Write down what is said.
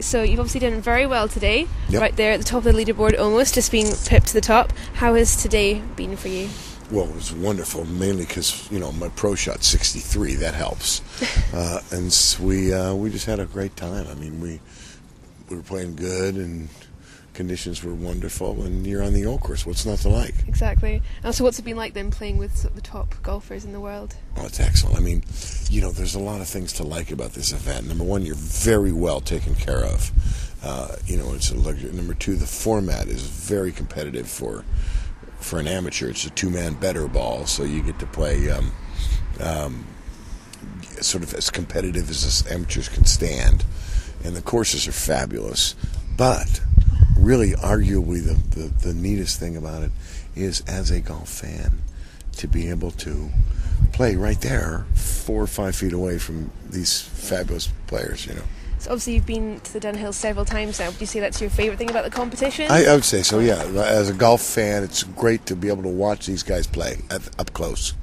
So you've obviously done very well today, Yep. right there at the top of the leaderboard almost, just being pipped to the top. How has today been for you? Well, it was wonderful, mainly because, my pro shot 63, that helps. We just had a great time. I mean, we were playing good and conditions were wonderful, and you're on the old course. What's not to like? Exactly. And so what's it been like then playing with sort of the top golfers in the world? Oh, it's excellent. I mean, there's a lot of things to like about this event. Number one, you're very well taken care of. It's a luxury. Number two, the format is very competitive for an amateur. It's a two-man better ball, so you get to play sort of as competitive as amateurs can stand. And the courses are fabulous. But really, arguably, the neatest thing about it is, as a golf fan, to be able to play right there 4 or 5 feet away from these fabulous players, So obviously you've been to the Dunhill several times now. Would you say that's your favourite thing about the competition? I would say so, yeah. As a golf fan, it's great to be able to watch these guys play up close.